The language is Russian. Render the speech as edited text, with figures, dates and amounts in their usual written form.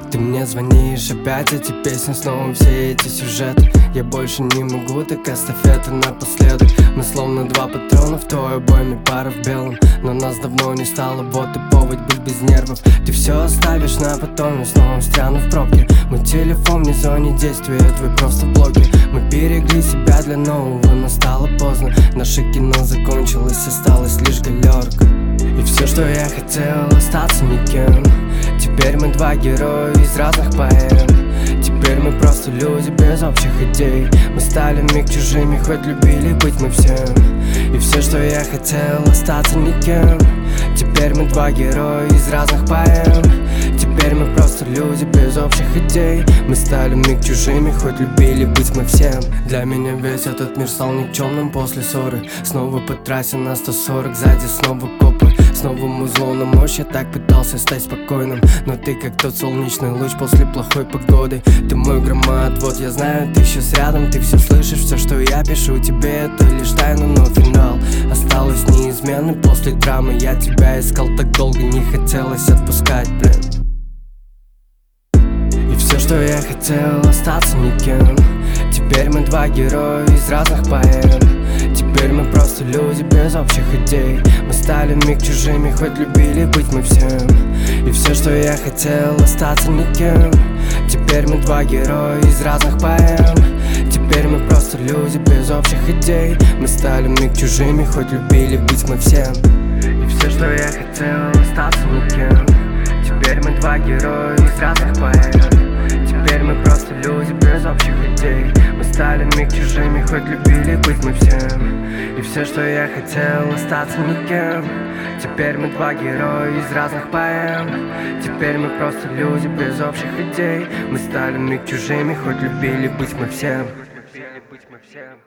Ты мне звонишь опять, эти песни, снова все эти сюжеты. Я больше не могу, так эстафета напоследок. Мы словно два патрона, в твой обойме пара в белом. Но нас давно не стало, вот и повод быть без нервов. Ты все оставишь на потом, я снова встряну в пробке. Мой телефон не в зоне действия, твой просто в блоке. Мы берегли себя для нового, но стало поздно. Наше кино закончилось, осталась лишь галерка. И все, что я хотел, остаться никем. Теперь мы два героя из разных поэм. Теперь мы просто люди без общих идей. Мы стали миг чужими, хоть любили быть мы всем. И все, что я хотел, остаться никем. Теперь мы два героя из разных поэм. Теперь мы просто люди без общих идей. Мы стали миг чужими, хоть любили быть мы всем. Для меня весь этот мир стал никчемным после ссоры. Снова по трассе на 140, сзади снова копы. Снова музло на мощь, я так пытался стать спокойным. Но ты как тот солнечный луч после плохой погоды. Ты мой громоотвод, я знаю, ты сейчас рядом. Ты все слышишь, все, что я пишу тебе, это лишь тайна, но финал осталось неизменным после драмы. Я тебя искал так долго, не хотелось отпускать, блин. И все, что я хотел, остаться никем. Теперь мы два героя из разных поэм. Теперь мы просто люди без общих идей. Мы стали миг чужими, хоть любили быть мы всем. И все, что я хотел, остаться никем. Теперь мы два героя из разных поэм. Теперь мы просто люди без общих идей. Мы стали миг чужими, хоть любили быть мы всем. И все, что я хотел, остаться никем. Теперь мы два героя из разных поэм. Теперь мы просто люди без общих идей. Мы стали миг чужими, хоть любили быть мы всем. И все, что я хотел, остаться никем. Теперь мы два героя из разных поэм. Теперь мы просто люди без общих идей. Мы стали миг чужими, хоть любили быть мы всем.